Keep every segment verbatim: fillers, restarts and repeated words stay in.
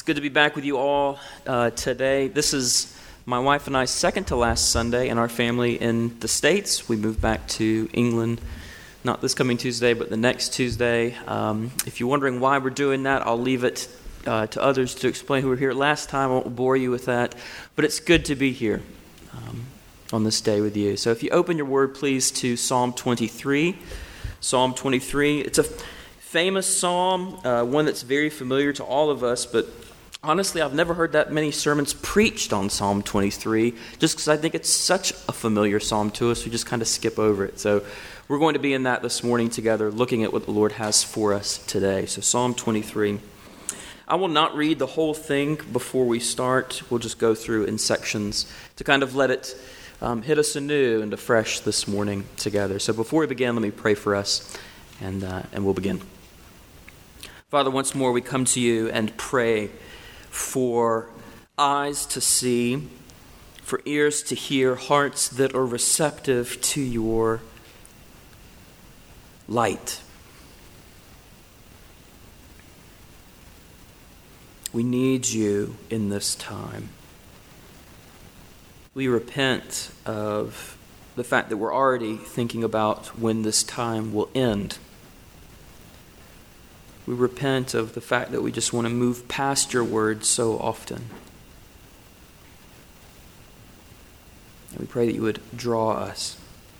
It's good to be back with you all uh, today. This is my wife and I's second to last Sunday in our family in the States. We moved back to England, not this coming Tuesday, but the next Tuesday. Um, if you're wondering why we're doing that, I'll leave it uh, to others to explain who were here last time. I won't bore you with that, but it's good to be here um, on this day with you. So if you open your word, please, to Psalm twenty-three. Psalm twenty-three, it's a famous psalm, uh, one that's very familiar to all of us, but honestly, I've never heard that many sermons preached on Psalm twenty-three, just because I think it's such a familiar psalm to us, we just kind of skip over it. So we're going to be in that this morning together, looking at what the Lord has for us today. So Psalm twenty-three. I will not read the whole thing before we start. We'll just go through in sections to kind of let it um, hit us anew and afresh this morning together. So before we begin, let me pray for us, and uh, and we'll begin. Father, once more we come to you and pray for eyes to see, for ears to hear, hearts that are receptive to your light. We need you in this time. We repent of the fact that we're already thinking about when this time will end. We repent of the fact that we just want to move past your word so often. And we pray that you would draw us.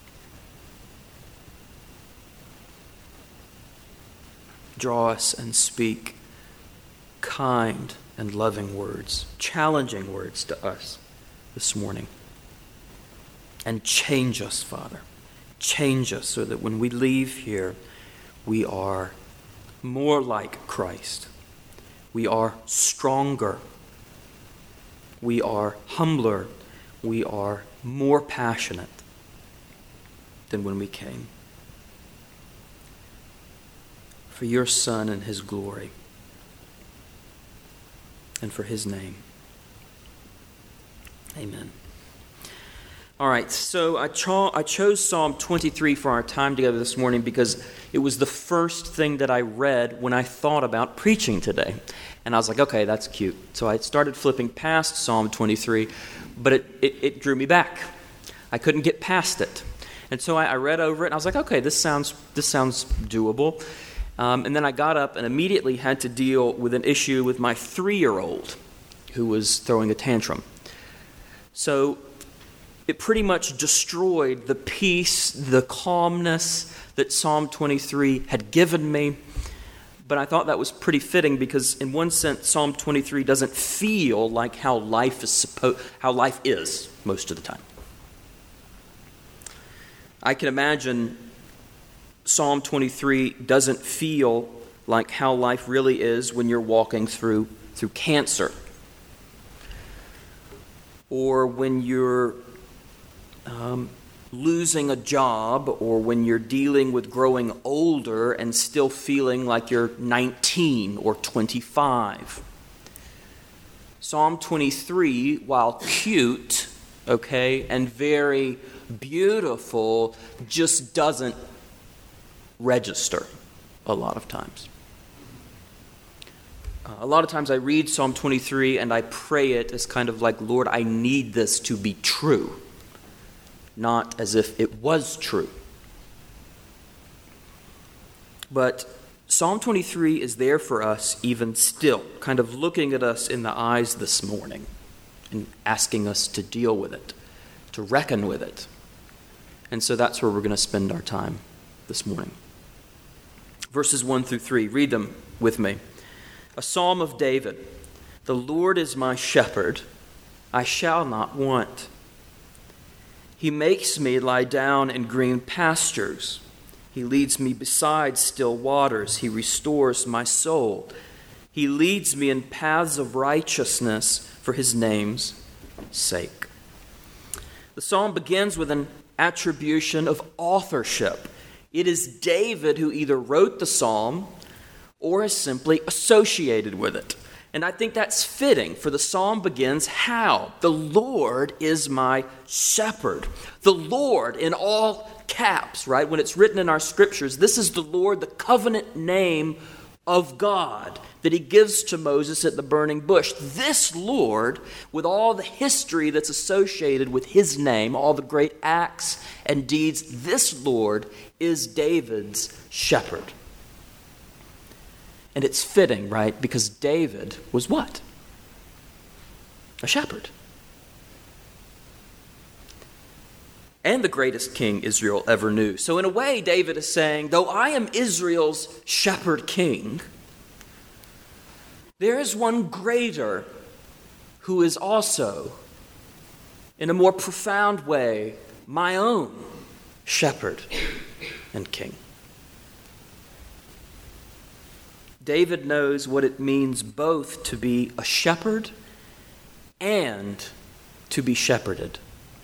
Draw us and speak kind and loving words, challenging words to us this morning. And change us, Father. Change us so that when we leave here, we are more like Christ. We are stronger. We are humbler. We are more passionate than when we came. For your Son and his glory, and for his name. Amen. All right, so I, cho- I chose Psalm twenty-three for our time together this morning because it was the first thing that I read when I thought about preaching today. And I was like, okay, that's cute. So I started flipping past Psalm twenty-three, but it, it, it drew me back. I couldn't get past it. And so I, I read over it, and I was like, okay, this sounds this sounds doable. Um, and then I got up and immediately had to deal with an issue with my three-year-old who was throwing a tantrum. So it pretty much destroyed the peace, the calmness that Psalm twenty-three had given me. But I thought that was pretty fitting because in one sense, Psalm twenty-three doesn't feel like how life is supposed, how life is most of the time. I can imagine Psalm twenty-three doesn't feel like how life really is when you're walking through through cancer, or when you're Um, losing a job, or when you're dealing with growing older and still feeling like you're nineteen or twenty-five. Psalm twenty-three, while cute, okay, and very beautiful, just doesn't register a lot of times. Uh, a lot of times I read Psalm twenty-three and I pray it as kind of like, Lord, I need this to be true. Not as if it was true. But Psalm twenty-three is there for us even still, kind of looking at us in the eyes this morning and asking us to deal with it, to reckon with it. And so that's where we're going to spend our time this morning. Verses one through three, read them with me. A psalm of David. The Lord is my shepherd, I shall not want. He makes me lie down in green pastures. He leads me beside still waters. He restores my soul. He leads me in paths of righteousness for his name's sake. The psalm begins with an attribution of authorship. It is David who either wrote the psalm or is simply associated with it. And I think that's fitting, for the psalm begins how? The Lord is my shepherd. The Lord in all caps, right? When it's written in our scriptures, this is the Lord, the covenant name of God that he gives to Moses at the burning bush. This Lord, with all the history that's associated with his name, all the great acts and deeds, this Lord is David's shepherd. And it's fitting, right? Because David was what? A shepherd. And the greatest king Israel ever knew. So in a way, David is saying, though I am Israel's shepherd king, there is one greater who is also, in a more profound way, my own shepherd and king. David knows what it means both to be a shepherd and to be shepherded.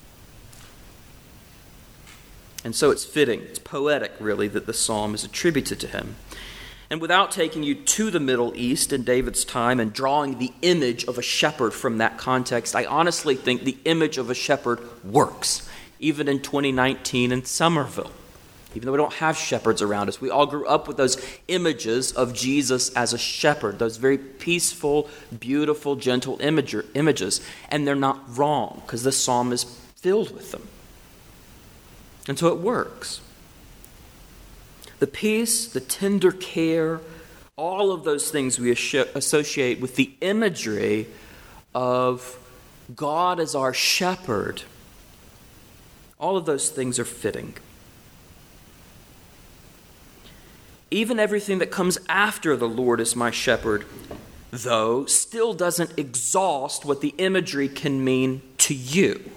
And so it's fitting, it's poetic really, that the psalm is attributed to him. And without taking you to the Middle East in David's time and drawing the image of a shepherd from that context, I honestly think the image of a shepherd works, even in twenty nineteen in Somerville. Even though we don't have shepherds around us, we all grew up with those images of Jesus as a shepherd, those very peaceful, beautiful, gentle imager, images. And they're not wrong, because this psalm is filled with them. And so it works. The peace, the tender care, all of those things we associate with the imagery of God as our shepherd, all of those things are fitting. Even everything that comes after the Lord is my shepherd, though, still doesn't exhaust what the imagery can mean to you.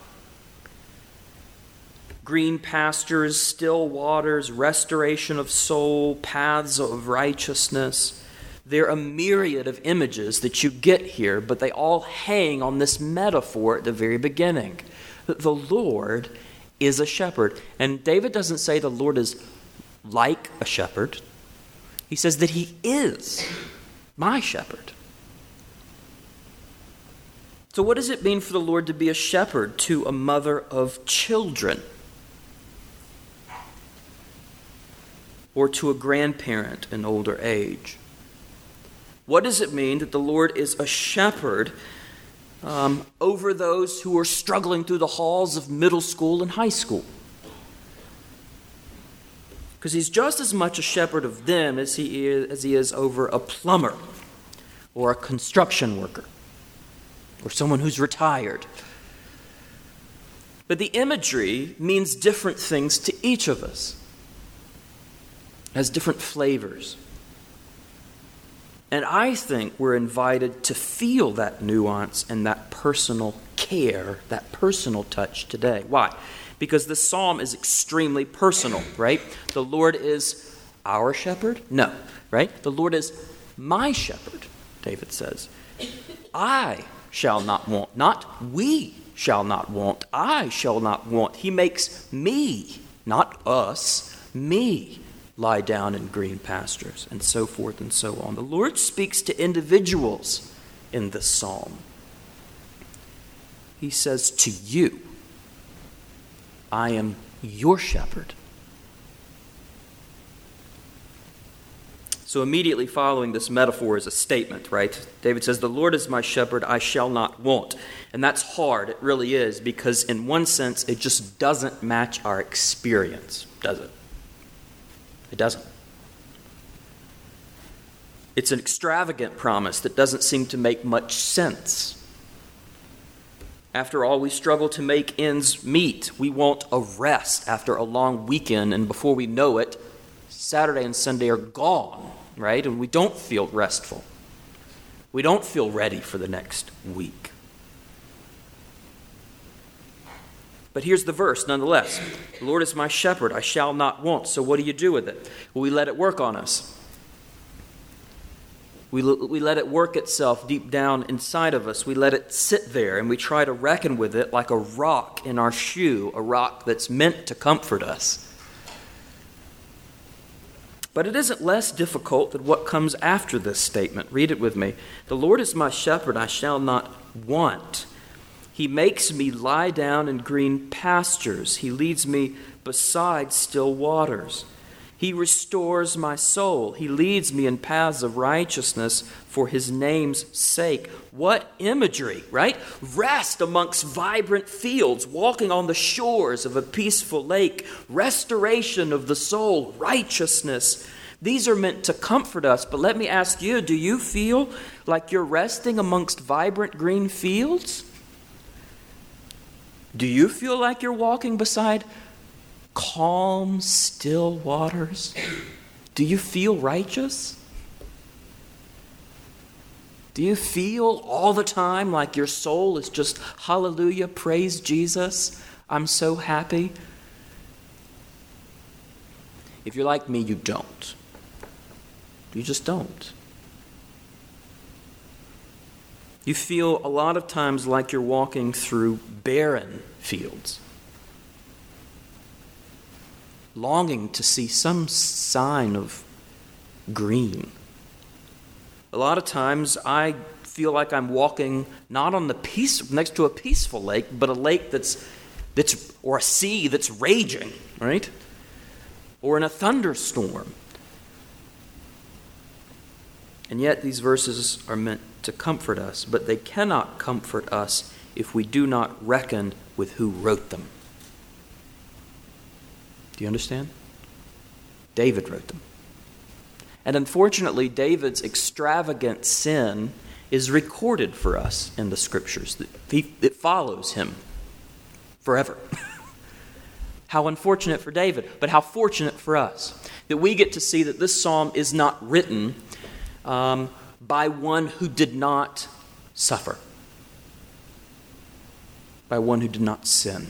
Green pastures, still waters, restoration of soul, paths of righteousness. There are a myriad of images that you get here, but they all hang on this metaphor at the very beginning. That the Lord is a shepherd. And David doesn't say the Lord is like a shepherd. He says that he is my shepherd. So what does it mean for the Lord to be a shepherd to a mother of children? Or to a grandparent in older age? What does it mean that the Lord is a shepherd um, over those who are struggling through the halls of middle school and high school? Because he's just as much a shepherd of them as he is, as he is over a plumber or a construction worker or someone who's retired. But the imagery means different things to each of us. It has different flavors. And I think we're invited to feel that nuance and that personal care, that personal touch today. Why? Because this psalm is extremely personal, right? The Lord is our shepherd? No, right? The Lord is my shepherd, David says. I shall not want, not we shall not want, I shall not want. He makes me, not us, me, lie down in green pastures, and so forth and so on. The Lord speaks to individuals in this psalm. He says to you, I am your shepherd. So immediately following this metaphor is a statement, right? David says, the Lord is my shepherd, I shall not want. And that's hard, it really is, because in one sense, it just doesn't match our experience, does it? It doesn't. It's an extravagant promise that doesn't seem to make much sense. After all, we struggle to make ends meet. We want a rest after a long weekend, and before we know it, Saturday and Sunday are gone, right? And we don't feel restful. We don't feel ready for the next week. But here's the verse, nonetheless. The Lord is my shepherd, I shall not want. So what do you do with it? Well, we let it work on us. We, we let it work itself deep down inside of us. We let it sit there, and we try to reckon with it like a rock in our shoe, a rock that's meant to comfort us. But it isn't less difficult than what comes after this statement. Read it with me. The Lord is my shepherd, I shall not want. He makes me lie down in green pastures. He leads me beside still waters. He restores my soul. He leads me in paths of righteousness for his name's sake. What imagery, right? Rest amongst vibrant fields, walking on the shores of a peaceful lake, restoration of the soul, righteousness. These are meant to comfort us. But let me ask you, do you feel like you're resting amongst vibrant green fields? Do you feel like you're walking beside calm, still waters? Do you feel righteous? Do you feel all the time like your soul is just, hallelujah, praise Jesus, I'm so happy? If you're like me, you don't. You just don't. You feel a lot of times like you're walking through barren fields, longing to see some sign of green. A lot of times I feel like I'm walking not on the peace next to a peaceful lake, but a lake that's that's or a sea that's raging, right? Or in a thunderstorm. And yet these verses are meant to comfort us, but they cannot comfort us if we do not reckon with who wrote them. Do you understand? David wrote them. And unfortunately, David's extravagant sin is recorded for us in the Scriptures. It follows him forever. How unfortunate for David, but how fortunate for us that we get to see that this psalm is not written um, by one who did not suffer, by one who did not sin.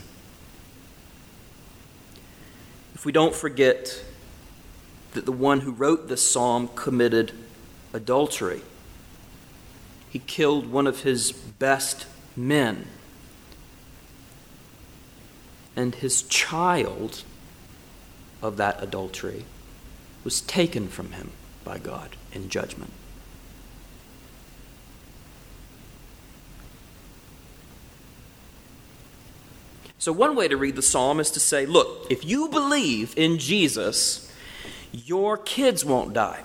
If we don't forget that the one who wrote this psalm committed adultery, he killed one of his best men, and his child of that adultery was taken from him by God in judgment. So one way to read the psalm is to say, look, if you believe in Jesus, your kids won't die.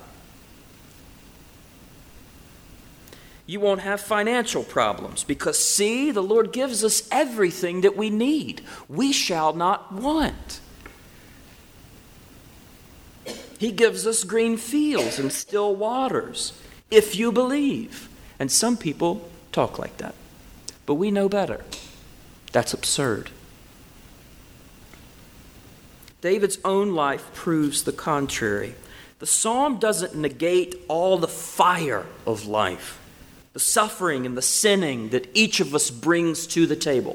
You won't have financial problems because, see, the Lord gives us everything that we need. We shall not want. He gives us green fields and still waters, if you believe. And some people talk like that. But we know better. That's absurd. David's own life proves the contrary. The psalm doesn't negate all the fire of life, the suffering and the sinning that each of us brings to the table.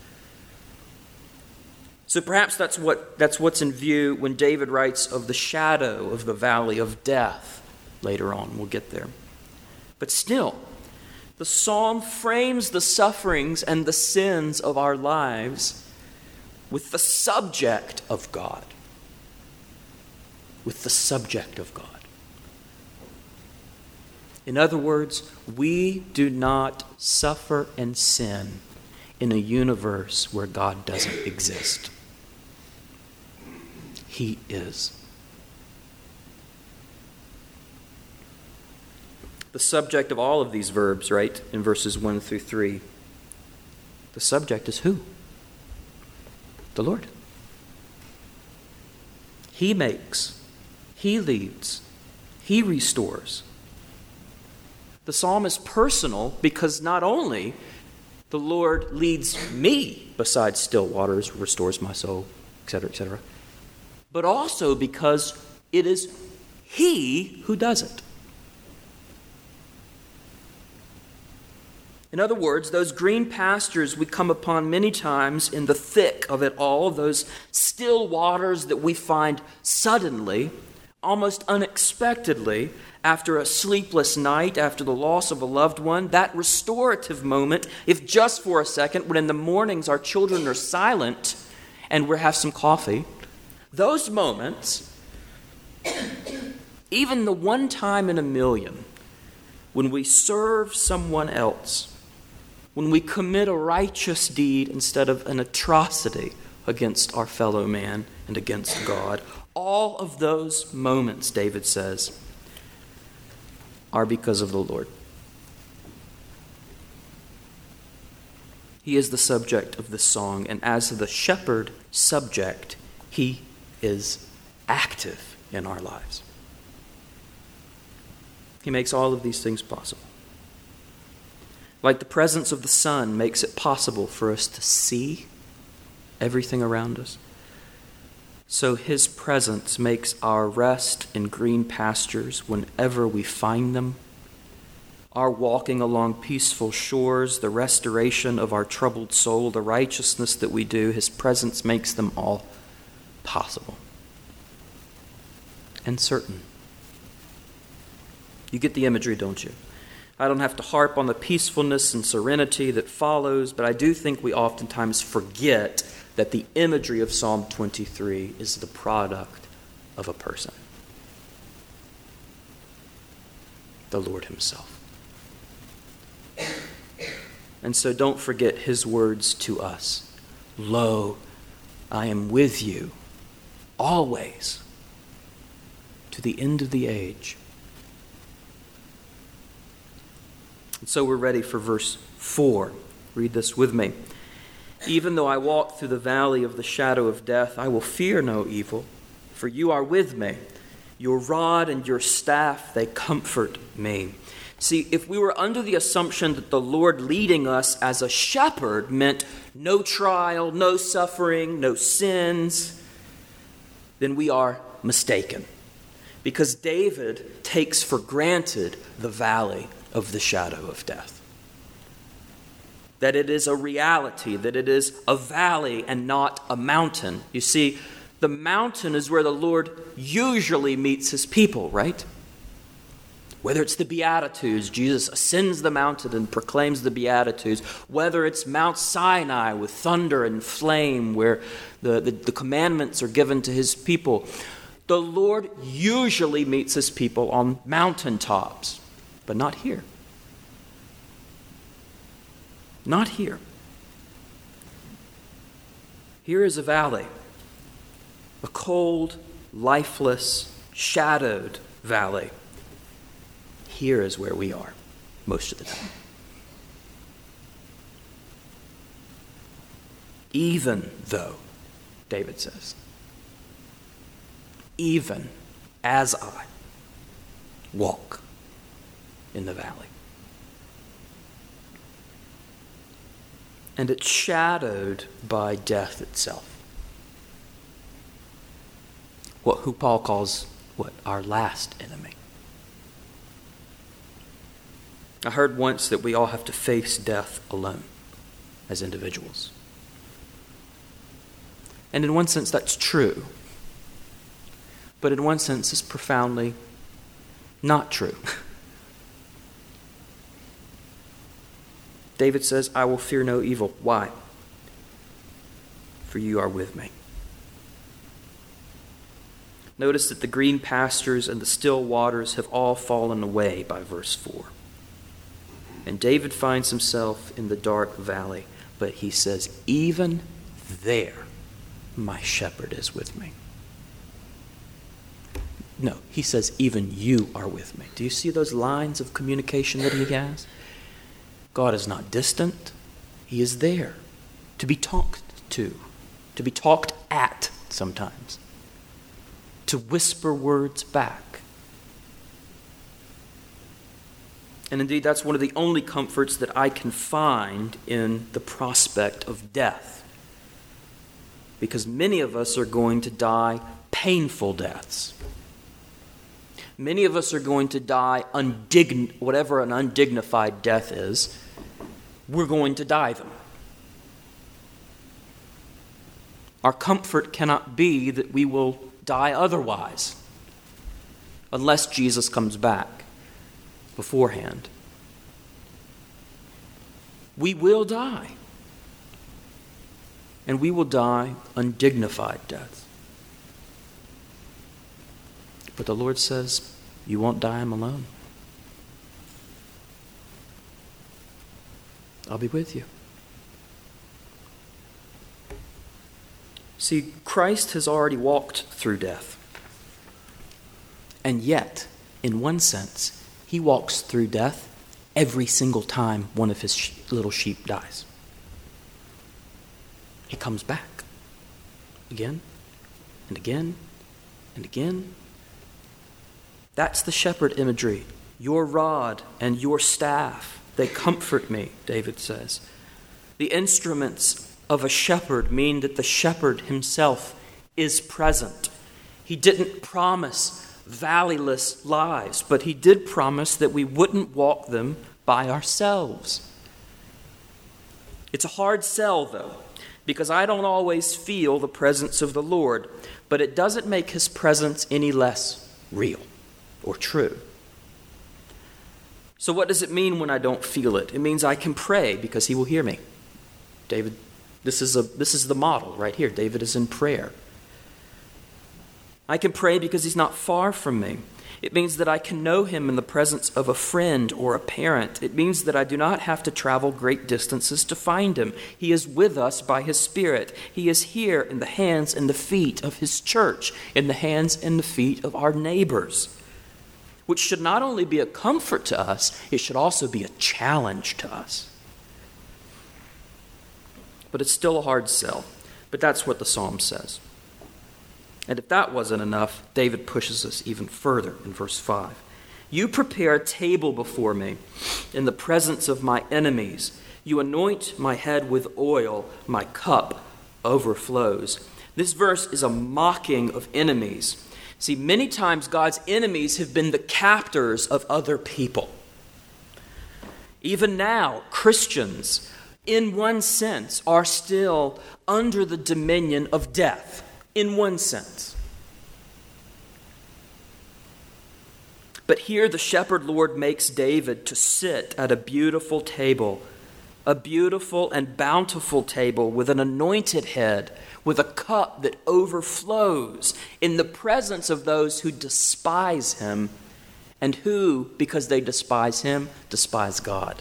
So perhaps that's what that's what's in view when David writes of the shadow of the valley of death later on. We'll get there. But still, the psalm frames the sufferings and the sins of our lives with the subject of God. With the subject of God. In other words, we do not suffer and sin in a universe where God doesn't exist. He is. The subject of all of these verbs, right, in verses one through three, the subject is who? The Lord. He makes, He leads, He restores. The psalm is personal because not only the Lord leads me beside still waters, restores my soul, et cetera, et cetera, but also because it is He who does it. In other words, those green pastures we come upon many times in the thick of it all, those still waters that we find suddenly, almost unexpectedly, after a sleepless night, after the loss of a loved one, that restorative moment, if just for a second, when in the mornings our children are silent and we have some coffee, those moments, even the one time in a million, when we serve someone else, when we commit a righteous deed instead of an atrocity against our fellow man and against God, All of those moments, David says, are because of the Lord. He is the subject of this song, and as the shepherd subject, he is active in our lives. He makes all of these things possible. Like the presence of the sun makes it possible for us to see everything around us, so his presence makes our rest in green pastures whenever we find them, our walking along peaceful shores, the restoration of our troubled soul, the righteousness that we do. His presence makes them all possible and certain. You get the imagery, don't you? I don't have to harp on the peacefulness and serenity that follows, but I do think we oftentimes forget that the imagery of Psalm twenty-three is the product of a person, the Lord himself. And so don't forget his words to us. Lo, I am with you always to the end of the age. And so we're ready for verse four. Read this with me. Even though I walk through the valley of the shadow of death, I will fear no evil, for you are with me. Your rod and your staff, they comfort me. See, if we were under the assumption that the Lord leading us as a shepherd meant no trial, no suffering, no sins, then we are mistaken. Because David takes for granted the valley of the shadow of death. That it is a reality, that it is a valley and not a mountain. You see, the mountain is where the Lord usually meets his people, right? Whether it's the Beatitudes, Jesus ascends the mountain and proclaims the Beatitudes. Whether it's Mount Sinai with thunder and flame where the, the, the commandments are given to his people. The Lord usually meets his people on mountaintops, but not here. Not here. Here is a valley, a cold, lifeless, shadowed valley. Here is where we are most of the time. Even though, David says, even as I walk in the valley. And it's shadowed by death itself. What who Paul calls what? Our last enemy. I heard once that we all have to face death alone as individuals. And in one sense that's true. But in one sense it's profoundly not true. David says, I will fear no evil. Why? For you are with me. Notice that the green pastures and the still waters have all fallen away by verse four. And David finds himself in the dark valley, but he says, even there my shepherd is with me. No, he says, even you are with me. Do you see those lines of communication that he has? God is not distant. He is there to be talked to, to be talked at sometimes, to whisper words back. And indeed, that's one of the only comforts that I can find in the prospect of death. Because many of us are going to die painful deaths. Many of us are going to die undign- whatever an undignified death is. We're going to die them. Our comfort cannot be that we will die otherwise, unless Jesus comes back beforehand. We will die. And we will die undignified deaths. But the Lord says, you won't die them alone. I'll be with you. See, Christ has already walked through death. And yet, in one sense, he walks through death every single time one of his sh- little sheep dies. He comes back again and again and again. That's the shepherd imagery. Your rod and your staff, they comfort me, David says. The instruments of a shepherd mean that the shepherd himself is present. He didn't promise valleyless lives, but he did promise that we wouldn't walk them by ourselves. It's a hard sell, though, because I don't always feel the presence of the Lord, but it doesn't make his presence any less real or true. So what does it mean when I don't feel it? It means I can pray because he will hear me. David, this is a this is the model right here. David is in prayer. I can pray because he's not far from me. It means that I can know him in the presence of a friend or a parent. It means that I do not have to travel great distances to find him. He is with us by his Spirit. He is here in the hands and the feet of his church, in the hands and the feet of our neighbors, which should not only be a comfort to us, it should also be a challenge to us. But it's still a hard sell. But that's what the psalm says. And if that wasn't enough, David pushes us even further in verse five. You prepare a table before me in the presence of my enemies. You anoint my head with oil. My cup overflows. This verse is a mocking of enemies. See, many times God's enemies have been the captors of other people. Even now, Christians, in one sense, are still under the dominion of death. In one sense. But here the shepherd Lord makes David to sit at a beautiful table, a beautiful and bountiful table with an anointed head, with a cup that overflows in the presence of those who despise him and who, because they despise him, despise God.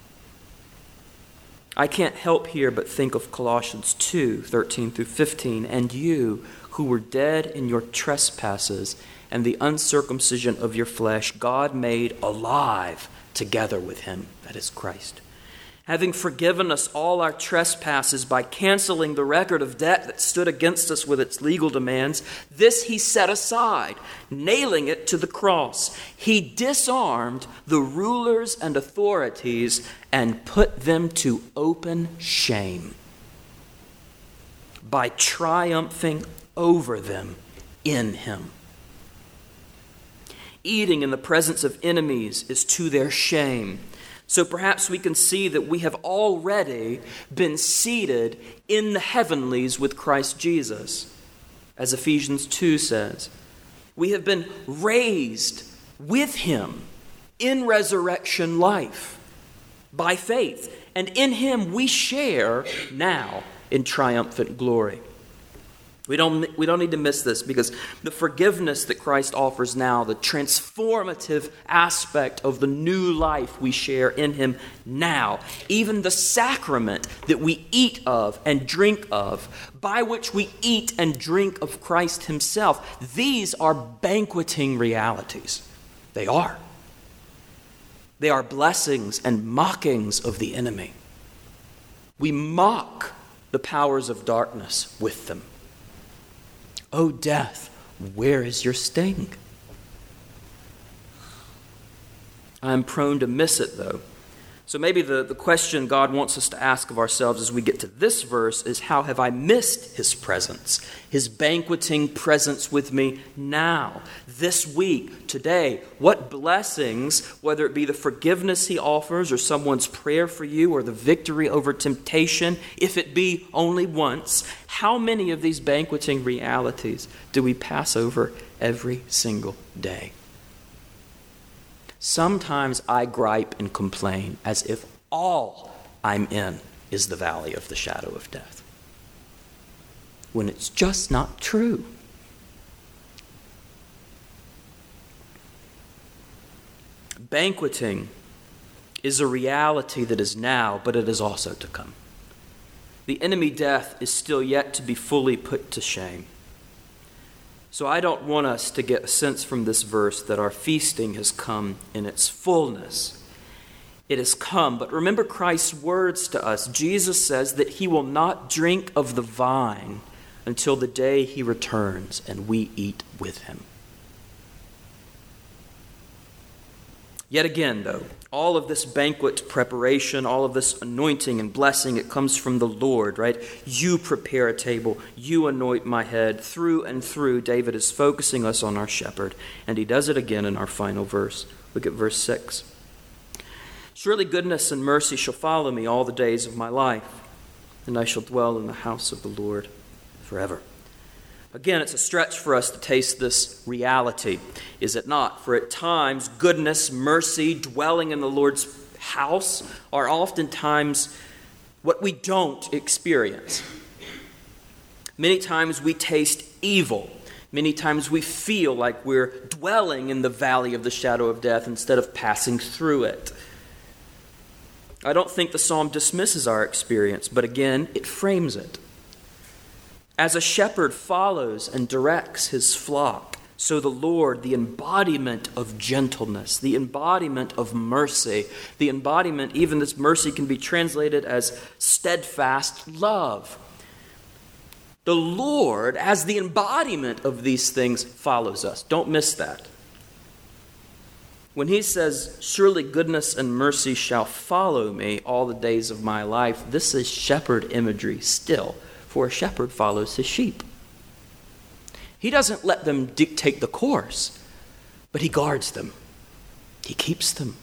I can't help here but think of Colossians two, thirteen through fifteen. And you who were dead in your trespasses and the uncircumcision of your flesh, God made alive together with him, that is Christ. Having forgiven us all our trespasses by canceling the record of debt that stood against us with its legal demands, this he set aside, nailing it to the cross. He disarmed the rulers and authorities and put them to open shame by triumphing over them in him. Eating in the presence of enemies is to their shame. So perhaps we can see that we have already been seated in the heavenlies with Christ Jesus, as Ephesians two says. We have been raised with him in resurrection life by faith, and in him we share now in triumphant glory. We don't, we don't need to miss this, because the forgiveness that Christ offers now, the transformative aspect of the new life we share in him now, even the sacrament that we eat of and drink of, by which we eat and drink of Christ himself, these are banqueting realities. They are. They are blessings and mockings of the enemy. We mock the powers of darkness with them. O death, where is your sting? I'm prone to miss it, though. So maybe the, the question God wants us to ask of ourselves as we get to this verse is, how have I missed his presence, his banqueting presence with me now, this week, today? What blessings, whether it be the forgiveness he offers or someone's prayer for you or the victory over temptation, if it be only once, how many of these banqueting realities do we pass over every single day? Sometimes I gripe and complain as if all I'm in is the valley of the shadow of death, when it's just not true. Banqueting is a reality that is now, but it is also to come. The enemy death is still yet to be fully put to shame. So I don't want us to get a sense from this verse that our feasting has come in its fullness. It has come, but remember Christ's words to us. Jesus says that he will not drink of the vine until the day he returns and we eat with him. Yet again, though, all of this banquet preparation, all of this anointing and blessing, it comes from the Lord, right? You prepare a table, you anoint my head. Through and through, David is focusing us on our shepherd, and he does it again in our final verse. Look at verse six. Surely goodness and mercy shall follow me all the days of my life, and I shall dwell in the house of the Lord forever. Again, it's a stretch for us to taste this reality, is it not? For at times, goodness, mercy, dwelling in the Lord's house are oftentimes what we don't experience. Many times we taste evil. Many times we feel like we're dwelling in the valley of the shadow of death instead of passing through it. I don't think the psalm dismisses our experience, but again, it frames it. As a shepherd follows and directs his flock, so the Lord, the embodiment of gentleness, the embodiment of mercy, the embodiment, even this mercy can be translated as steadfast love. The Lord, as the embodiment of these things, follows us. Don't miss that. When he says, surely goodness and mercy shall follow me all the days of my life, this is shepherd imagery still. For a shepherd follows his sheep. He doesn't let them dictate the course, but he guards them. He keeps them.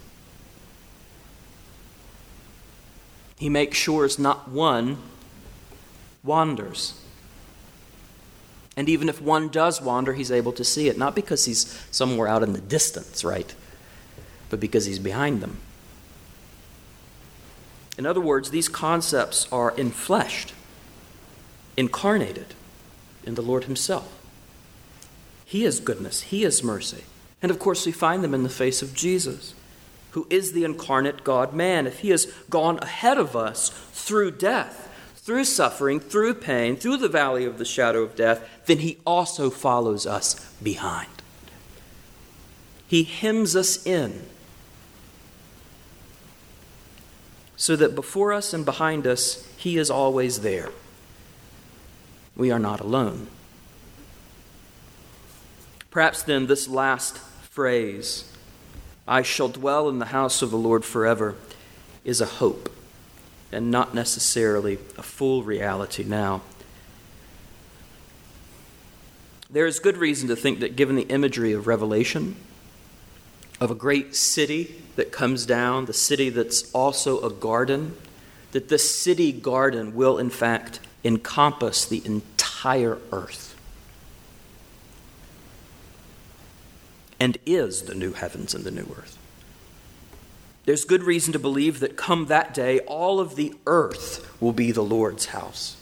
He makes sure not one wanders. And even if one does wander, he's able to see it, not because he's somewhere out in the distance, right? But because he's behind them. In other words, these concepts are enfleshed, incarnated in the Lord himself. He is goodness. He is mercy. And of course, we find them in the face of Jesus, who is the incarnate God-man. If he has gone ahead of us through death, through suffering, through pain, through the valley of the shadow of death, then he also follows us behind. He hems us in so that before us and behind us, he is always there. We are not alone. Perhaps then this last phrase, I shall dwell in the house of the Lord forever, is a hope and not necessarily a full reality now. There is good reason to think that given the imagery of Revelation, of a great city that comes down, the city that's also a garden, that this city garden will in fact encompass the entire earth and is the new heavens and the new earth. There's good reason to believe that come that day, all of the earth will be the Lord's house.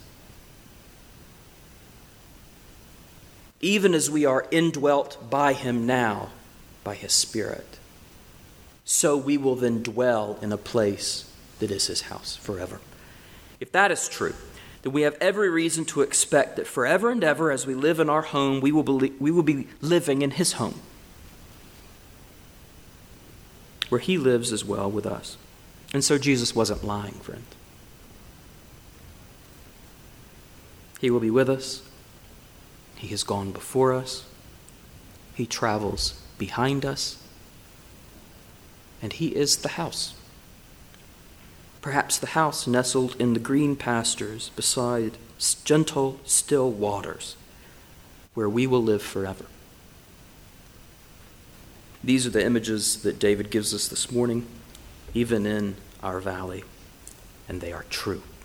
Even as we are indwelt by him now, by his Spirit, so we will then dwell in a place that is his house forever. If that is true, then we have every reason to expect that forever and ever, as we live in our home, we will be, we will be living in his home, where he lives as well with us. And so Jesus wasn't lying, friend. He will be with us. He has gone before us. He travels behind us. And he is the house. Perhaps the house nestled in the green pastures beside gentle, still waters, where we will live forever. These are the images that David gives us this morning, even in our valley, and they are true.